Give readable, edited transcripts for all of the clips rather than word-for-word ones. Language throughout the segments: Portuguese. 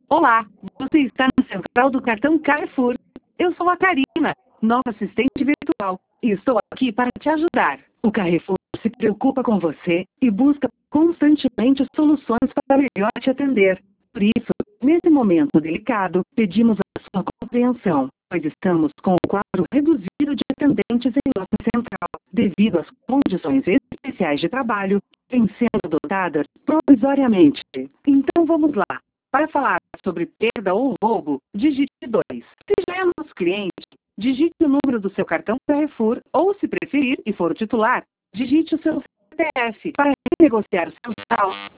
Olá, você está na central do cartão Carrefour. Eu sou a Karina, nova assistente virtual, e estou aqui para te ajudar. O Carrefour se preocupa com você e busca constantemente soluções para melhor te atender. Por isso, nesse momento delicado, pedimos a sua compreensão, pois estamos com o quadro reduzido de atendentes em nossa central, devido às condições especiais de trabalho que vêm sendo adotadas provisoriamente. Então vamos lá. Para falar sobre perda ou roubo, digite 2. Se já é nosso cliente, digite o número do seu cartão Carrefour ou, se preferir e for titular, digite o seu CPF para renegociar o seu saldo.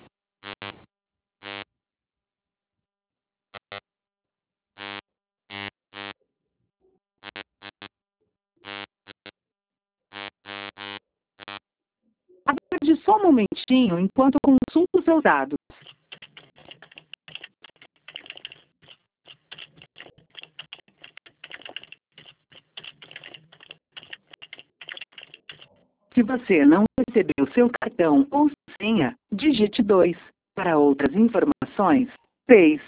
Aguarde só um momentinho enquanto consulto seus dados. Se você não recebeu seu cartão ou senha, digite 2. Para outras informações, 3.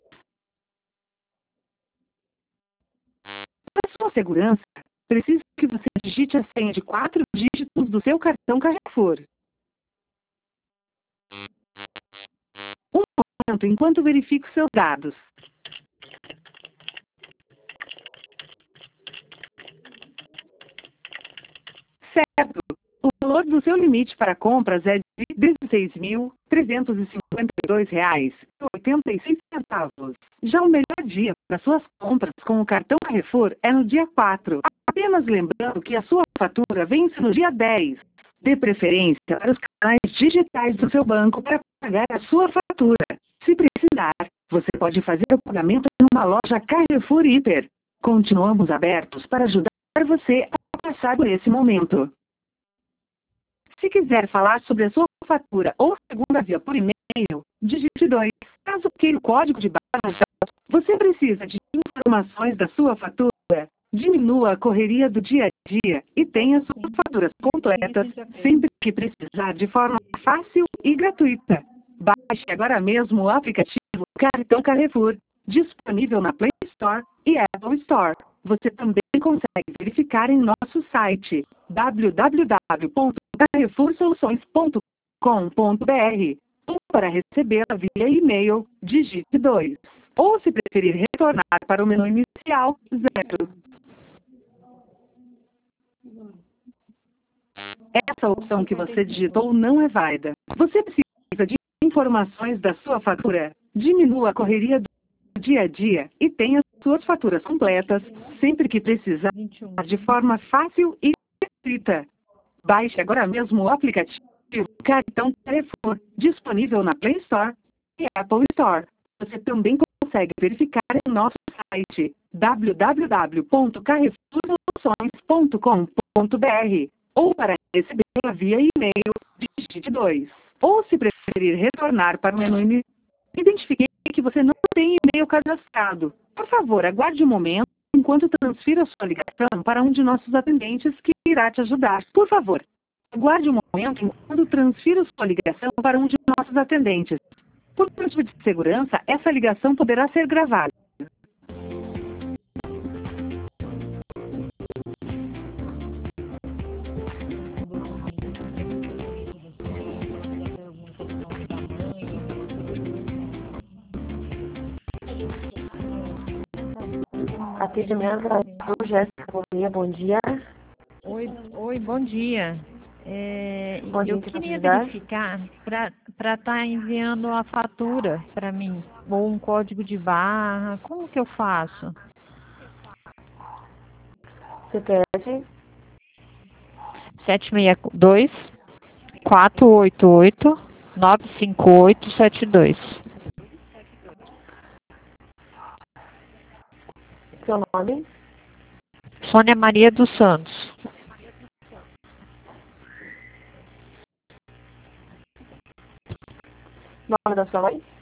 Para sua segurança, preciso que você digite a senha de 4 dígitos do seu cartão Carrefour. Um momento enquanto verifico seus dados. Certo. O valor do seu limite para compras é de R$ 16.352,86. Já o melhor dia para suas compras com o cartão Carrefour é no dia 4. Apenas lembrando que a sua fatura vence no dia 10. Dê preferência para os canais digitais do seu banco para pagar a sua fatura. Se precisar, você pode fazer o pagamento em uma loja Carrefour Hiper. Continuamos abertos para ajudar você a passar por esse momento. Se quiser falar sobre a sua fatura ou segunda via por e-mail, digite 2. Caso queira o código de barras, você precisa de informações da sua fatura. Diminua a correria do dia a dia e tenha suas faturas completas sempre que precisar de forma fácil e gratuita. Baixe agora mesmo o aplicativo Cartão Carrefour, disponível na Play Store e Apple Store. Você também consegue verificar em nosso site www.carrefoursoluções.com.br ou para recebê-la via e-mail, digite 2. Ou, se preferir retornar para o menu inicial, 0. Essa opção que você digitou não é válida. Você precisa de informações da sua fatura. Diminua a correria do dia a dia e tenha suas faturas completas sempre que precisar, de forma fácil e gratuita. Baixe agora mesmo o aplicativo Cartão Carrefour, disponível na Play Store e Apple Store. Você também consegue verificar em nosso site www.carrefoursoluções.com.br ou para recebê-la via e-mail, digite 2. Ou, se preferir retornar para o menu inicial, identifiquei que você não tem e-mail cadastrado. Por favor, aguarde um momento enquanto transfiro a sua ligação para um de nossos atendentes que irá te ajudar. Por favor, aguarde um momento enquanto transfiro sua ligação para um de nossos atendentes. Por motivo de segurança, essa ligação poderá ser gravada. Atendimento da Jéssica Bolia, bom dia. Oi, bom dia. Bom dia, Eu que posso queria ajudar? verificar para estar enviando a fatura para mim, ou um código de barra, como que eu faço? CPF, 762-488-95872. seu nome, Sônia Maria dos Santos. nome da sua mãe,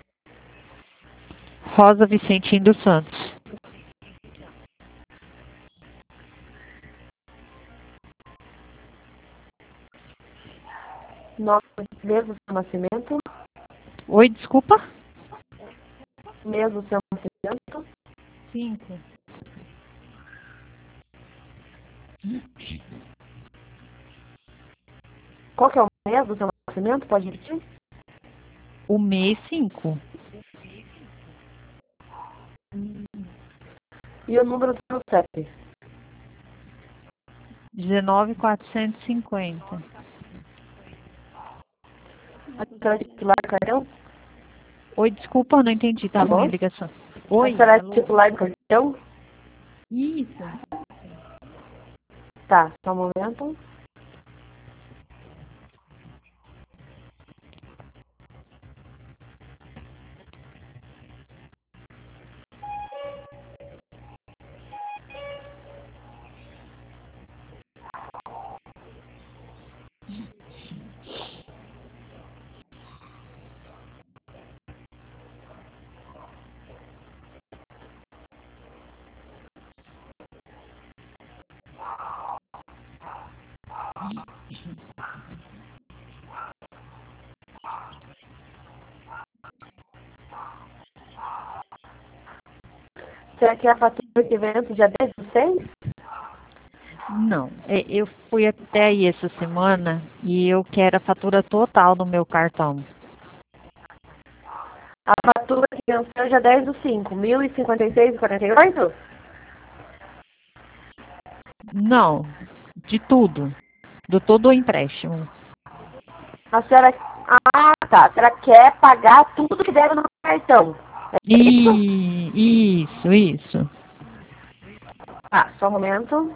Rosa Vicentim dos Santos. nome, mês do seu nascimento, Oi, desculpa? mês do seu 5. Qual que é o mês do seu nascimento? Pode repetir? O mês 5. E o número do seu CEP? 19.450. A senhora é titular do cartão? Oi, desculpa, não entendi, tá Alô? bom a ligação. Oi, A senhora é alô? titular do cartão? Isso. Tá, só um momento. Será que é a fatura que vence dia 10 do 6? Não, eu fui até aí essa semana e eu quero a fatura total do meu cartão. A fatura que venceu dia 10 do 5, 1.056,48? Não, de tudo. Do todo o empréstimo. A senhora... Ah, tá. A senhora quer pagar tudo que deve no cartão. É isso? Isso. Tá, só um momento.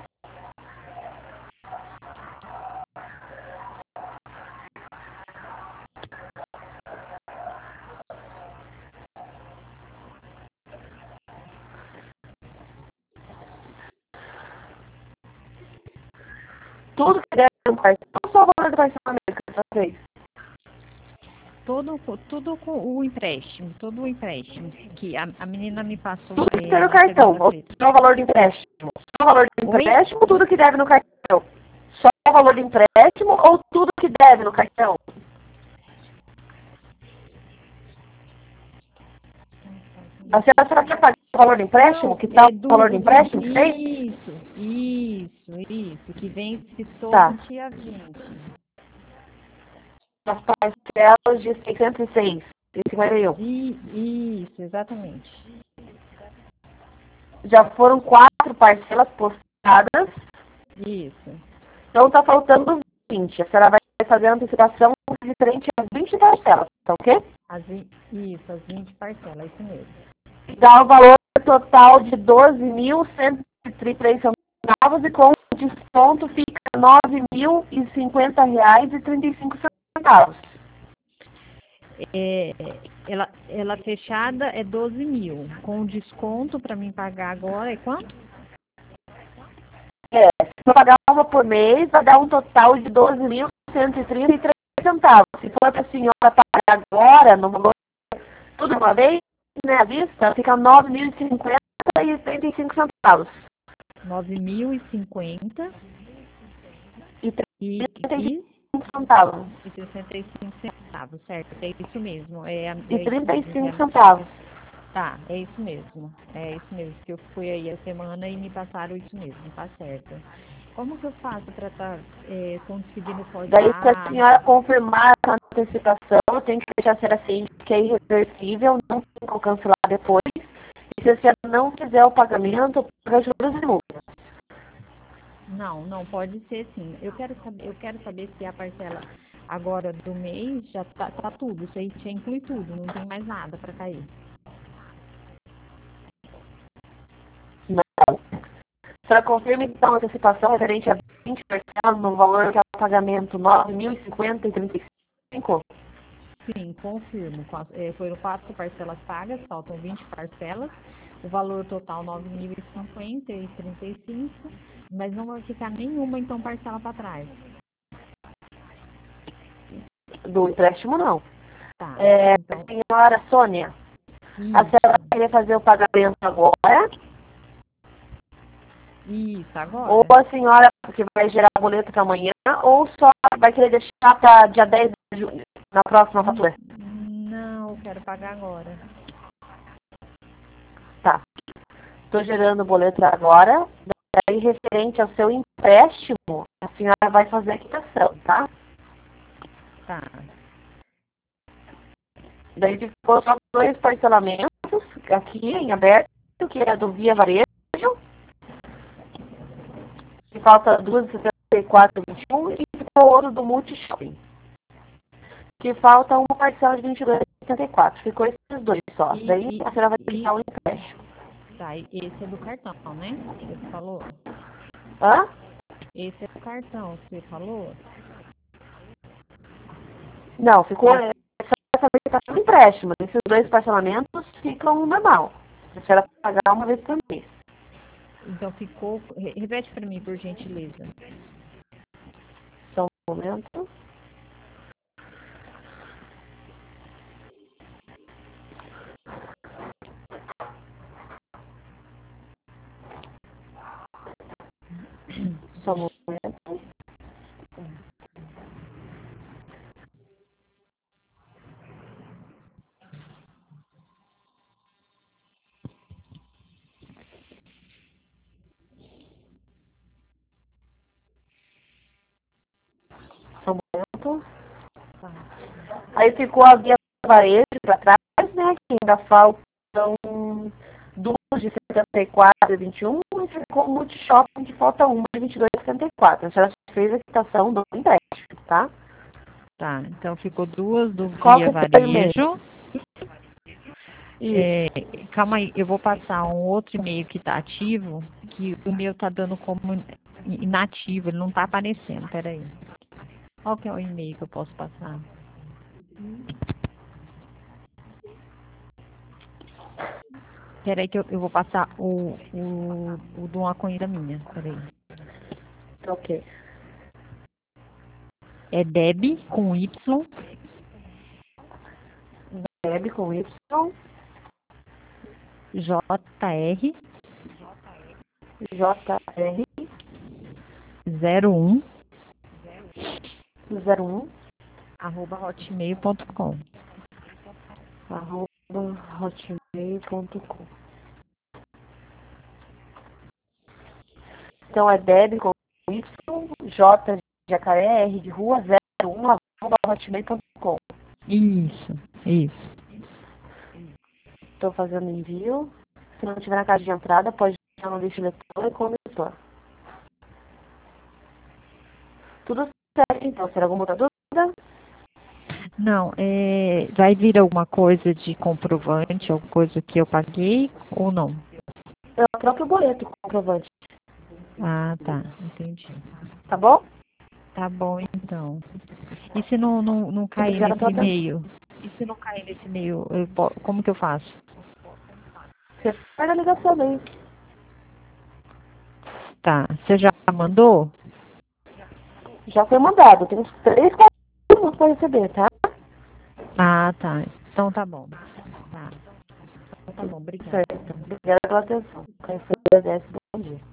Tudo que deve no cartão, só o valor do parcelamento que a senhora fez. Tudo com o empréstimo, todo o empréstimo. Que a menina me passou Tudo que tem no na cartão, ou segunda-feira. só o valor do empréstimo. Só o valor do Oi? empréstimo, tudo que deve no cartão. Só o valor do empréstimo ou tudo que deve no cartão? A senhora quer pagar o valor do empréstimo? Não, Que tal o valor do do empréstimo que fez? isso, que vence todo Tá. dia 20. As parcelas de 606,51. Isso, exatamente. Já foram 4 parcelas postadas, Isso. então está faltando 20. A senhora vai fazer a antecipação referente às 20 parcelas, tá ok? Isso, as 20 parcelas, isso mesmo. Dá o valor total de 12.133 centavos e com desconto fica R$ 9.050,35. Ela fechada é 12 mil. Com desconto para mim pagar agora é quanto? Se for pagar uma por mês, vai dar um total de 12.133 centavos. Se for para a senhora pagar agora, no valor, tudo de uma vez, né, à vista, fica 9.050,35 centavos. 9.050 E e 35 centavos. 65 centavos, certo? É isso mesmo. E 35 centavos. Tá, é isso mesmo. É isso mesmo, que eu fui aí a semana e me passaram isso mesmo, tá certo. Como que eu faço para estar conseguindo Daí, se a forjar? senhora confirmar essa antecipação, tem que deixar a senhora ciente que é irreversível, não tem como cancelar depois. E se a senhora não fizer o pagamento, paga juros e multas. Não pode ser sim. Eu quero saber se a parcela agora do mês já tá tudo, isso aí já inclui tudo, não tem mais nada para cair. Não. A senhora confirma então a antecipação referente a 20 parcelas no valor que é o pagamento 9.050,35? Sim, confirmo. Foram 4 parcelas pagas, faltam 20 parcelas. O valor total 9.050,35, mas não vai ficar nenhuma então parcela para trás. Do empréstimo, não. Tá. Então, Senhora Sônia, a senhora vai querer fazer o pagamento agora? isso agora. Ou a senhora que vai gerar boleto para amanhã, ou só vai querer deixar para dia 10 de junho, na próxima fatura? Não, eu quero pagar agora. Tá. Estou gerando o boleto agora. Daí, referente ao seu empréstimo, a senhora vai fazer a quitação, tá? Tá. Daí ficou só 2 parcelamentos aqui em aberto, que é do Via Varejo, que falta 2,74,21 e ficou o outro do Multishopping, que falta uma parcela de 22,74. Ficou esses 2 só. Daí a senhora vai quitar o empréstimo. Tá, e esse é do cartão, né? Você falou? Hã? Esse é do cartão, você falou? Não, ficou só essa quitação do empréstimo. Esses 2 parcelamentos ficam normal. A senhora vai pagar uma vez por mês. Então ficou. Repete para mim, por gentileza. Só um momento. Só um momento. Só um momento. Aí ficou a Via Varejo para trás, né? Que ainda faltam 2 de 74,21 e ficou o Multishopping que falta uma de 22,74. A senhora fez a quitação do empréstimo, tá? Tá, então ficou 2 do Qual Via que foi o Varejo. Isso. Calma aí, eu vou passar um outro e-mail que tá ativo, que o meu tá dando como inativo, ele não tá aparecendo, peraí. Qual que é o e-mail que eu posso passar? Peraí que eu vou passar o de uma conhecida minha, peraí. Ok. É Deb com Y, Deb com Y, JR JR 01 01 @hotmail.com. @hotmail.com. Então é Deb com Y, J de jacaré, R de rua, 01 @hotmail.com. Isso. Estou fazendo envio. Se não tiver na caixa de entrada, pode deixar no lixo leitor e condutor. Tudo certo, então. Será alguma outra dúvida? Não, vai vir alguma coisa de comprovante, alguma coisa que eu paguei ou não? É o próprio boleto comprovante. Ah, tá, entendi. Tá bom? Tá bom, então. E se não cair Obrigada nesse pela atenção. e-mail? E se não cair nesse e-mail, como que eu faço? Você faz a ligação aí. Tá, você já mandou? Já foi mandado. Tem uns 3, 4 minutos para receber, tá? Ah, tá. Então tá bom. Tá. Então tá bom, obrigada. Certo. Obrigada pela atenção. Bom dia.